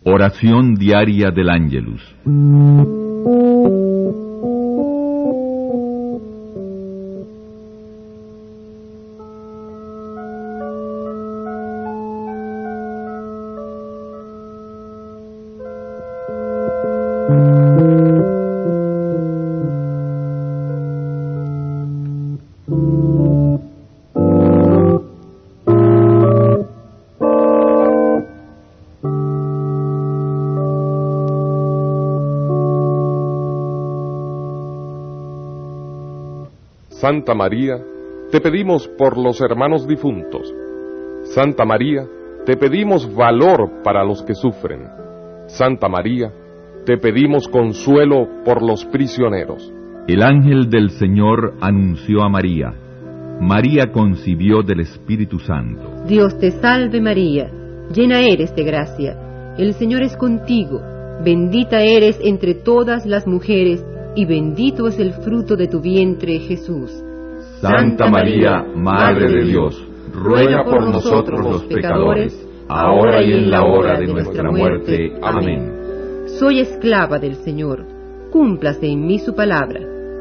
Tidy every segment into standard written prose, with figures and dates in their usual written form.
Oración diaria del Ángelus. Santa María, te pedimos por los hermanos difuntos. Santa María, te pedimos valor para los que sufren. Santa María, te pedimos consuelo por los prisioneros. El ángel del Señor anunció a María. María concibió del Espíritu Santo. Dios te salve María, llena eres de gracia. El Señor es contigo, bendita eres entre todas las mujeres, y bendito es el fruto de tu vientre, Jesús. Santa María, Madre de Dios, ruega por nosotros los pecadores, ahora y en la hora de nuestra muerte. Amén. Soy esclava del Señor, cúmplase en mí su palabra.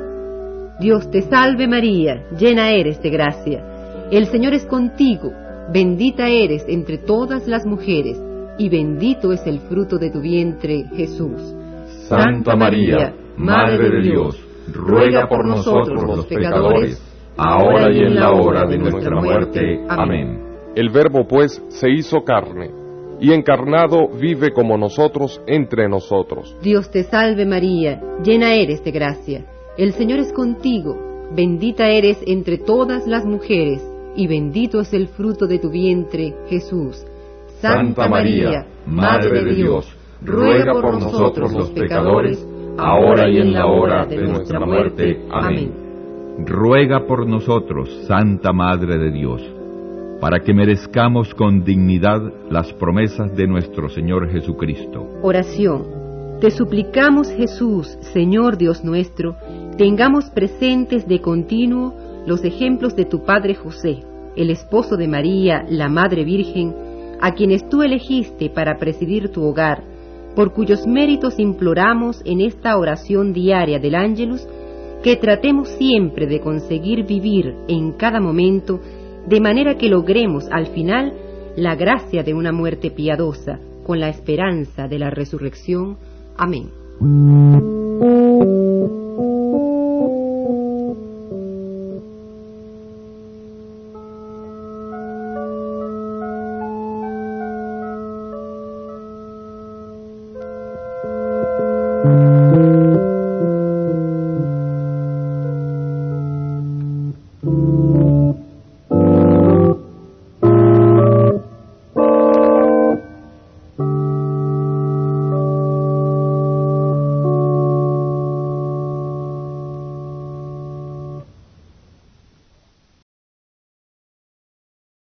Dios te salve María, llena eres de gracia. El Señor es contigo, bendita eres entre todas las mujeres, y bendito es el fruto de tu vientre, Jesús. Santa María, Madre de Dios, ruega por nosotros los pecadores, ahora y en la hora de nuestra muerte. Amén. El Verbo, pues, se hizo carne, y encarnado vive como nosotros entre nosotros. Dios te salve María, llena eres de gracia. El Señor es contigo, bendita eres entre todas las mujeres, y bendito es el fruto de tu vientre, Jesús. Santa María, Madre de Dios, ruega por nosotros los pecadores, ahora y en la hora de nuestra muerte. Amén. Ruega por nosotros, Santa Madre de Dios, para que merezcamos con dignidad las promesas de nuestro Señor Jesucristo. Oración. Te suplicamos, Jesús, Señor Dios nuestro, tengamos presentes de continuo los ejemplos de tu Padre José, el esposo de María, la Madre Virgen, a quienes tú elegiste para presidir tu hogar, por cuyos méritos imploramos en esta oración diaria del Ángelus, que tratemos siempre de conseguir vivir en cada momento, de manera que logremos al final la gracia de una muerte piadosa, con la esperanza de la resurrección. Amén.